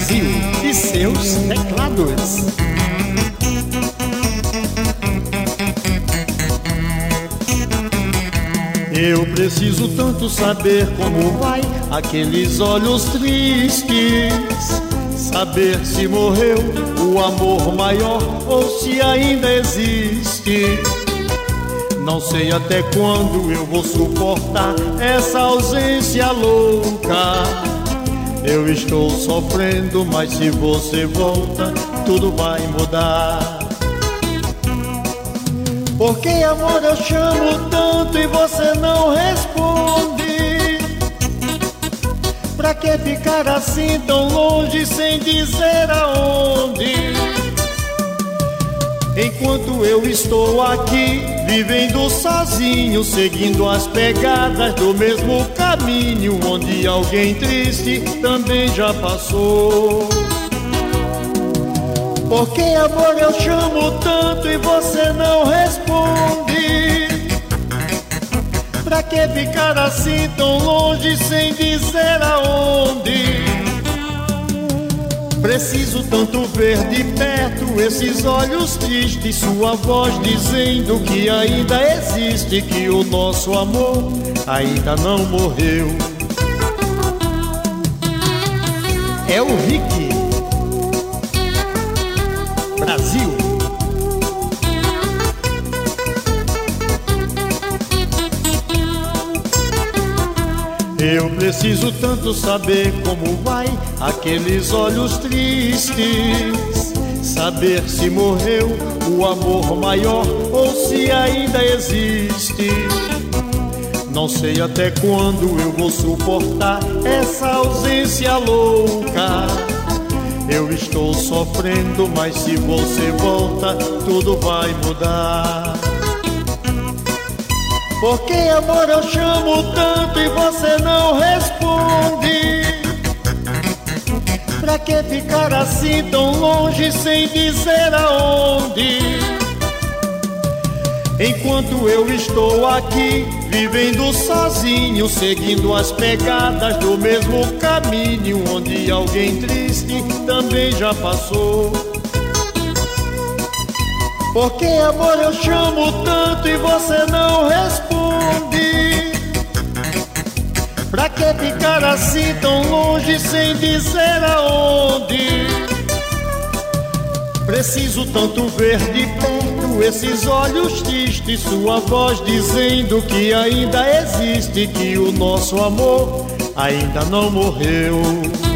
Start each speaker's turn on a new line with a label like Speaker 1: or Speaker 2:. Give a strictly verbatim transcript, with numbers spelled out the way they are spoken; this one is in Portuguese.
Speaker 1: Brasil e seus teclados. Eu preciso tanto saber como vai aqueles olhos tristes, saber se morreu o amor maior ou se ainda existe. Não sei até quando eu vou suportar essa ausência louca. Eu estou sofrendo, mas se você volta, tudo vai mudar. Porque amor eu chamo tanto e você não responde. Pra que ficar assim tão longe sem dizer aonde? Enquanto eu estou aqui, vivendo sozinho, seguindo as pegadas do mesmo caminho, onde alguém triste também já passou. Porque amor eu chamo tanto e você não responde. Pra que ficar assim tão longe sem dizer aonde? Preciso tanto ver de perto esses olhos tristes, sua voz dizendo que ainda existe, que o nosso amor ainda não morreu. É o Rick Brasil. Eu preciso tanto saber como vai aqueles olhos tristes, saber se morreu o amor maior ou se ainda existe. Não sei até quando eu vou suportar essa ausência louca. Eu estou sofrendo, mas se você volta, tudo vai mudar. Porque amor eu chamo tanto e você não responde. Pra que ficar assim tão longe sem dizer aonde? Enquanto eu estou aqui, vivendo sozinho, seguindo as pegadas do mesmo caminho, onde alguém triste também já passou. Porque amor eu chamo tanto e você não responde. Pra que ficar assim tão longe sem dizer aonde? Preciso tanto ver de perto esses olhos tristes, sua voz dizendo que ainda existe, que o nosso amor ainda não morreu.